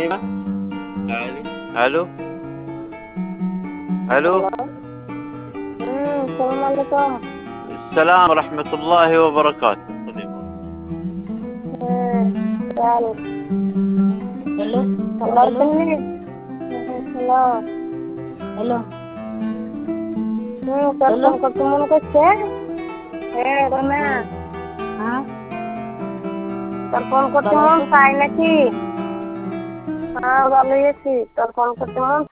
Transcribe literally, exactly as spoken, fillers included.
كلمة. الو الو. الو. امم السلام عليكم. السلام ورحمة الله وبركاته. امم يلا. Hello الله hello يسلمك. الله. Hello hmm sir hello phone करते मन করছে হ্যাঁ রমা हाँ তোর ফোন করতে ভালো মন আছো? চাই নাকি? হ্যাঁ ভালোই আছি। তোর ফোন করতে মন